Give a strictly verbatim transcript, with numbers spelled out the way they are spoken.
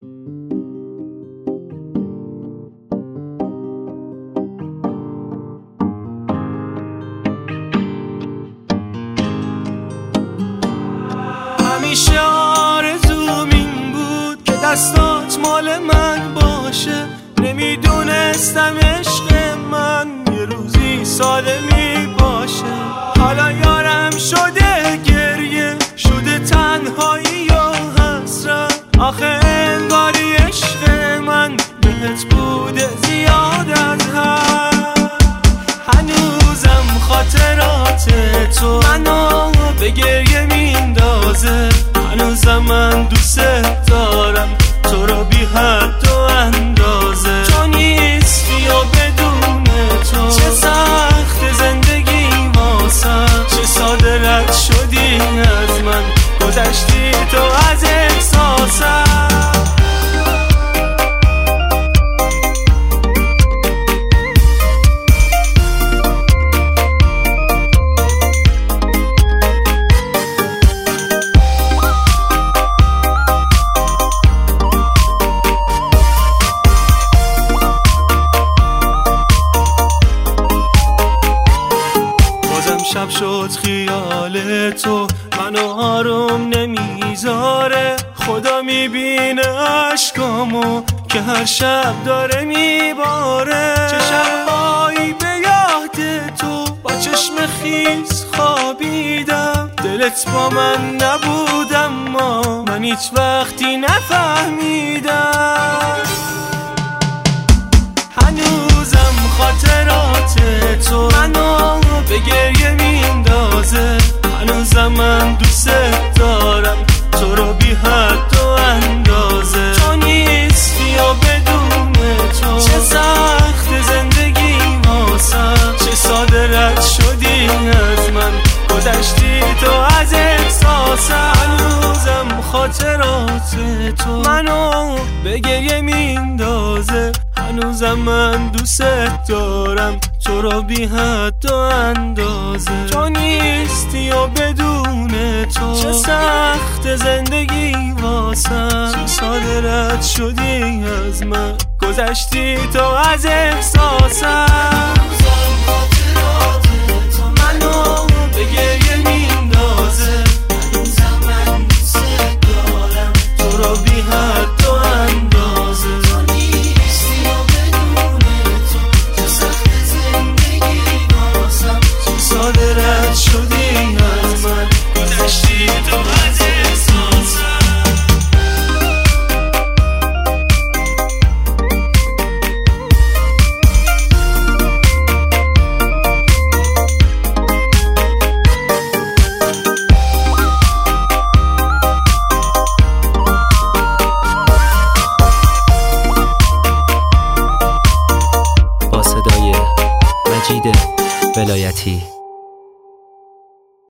همیشه آرزوم این بود که دستات مال من باشه. نمیدونستم عشق من یه روزی ساده می باشه. حالا یارم شده گریه، شده تنهایی یا حسرت. آخه انگاری عشق من بهت بوده زیاد از حد. هنوزم خاطرات تو منو به گریه میندازه. هنوزم من دوست دارم تو رو بی حد و اندازه. تو نیستی و بدون تو چه سخت زندگی واسم. چه ساده رد شدی از من، گذشتی تو از احساسم. شب شد خیال تو منو آروم نمیذاره. خدا میبینه عشقامو که هر شب داره میباره. چه شبایی به یاد تو با چشم خیس خوابیدم. دلت با من نبود اما من هیچ وقتی نفهمیدم. هنوزم خاطرات تو منو به گریه میندازه. هنوزم من دوست دارم تو رو بی حد و اندازه. تو نیستی و بدون تو چه سخت زندگی واسم. چه ساده رد شدی از من، گذشتی تو از احساسم. هنوزم خاطرات تو منو به گریه میندازه. هنوزم من دوست دارم تو رو بی حد و اندازه. تو نیستی و بدون تو چه سخت زندگی واسم. چه ساده رد شدی از من، گذشتی تو از احساسم. تو منو به گریه میندازه. هنوزم من دوست دارم تو رو بی حد و اندازه. ساده رد شدی از من، گذشتی تو از احساسم. با صدای مجید ولایتی.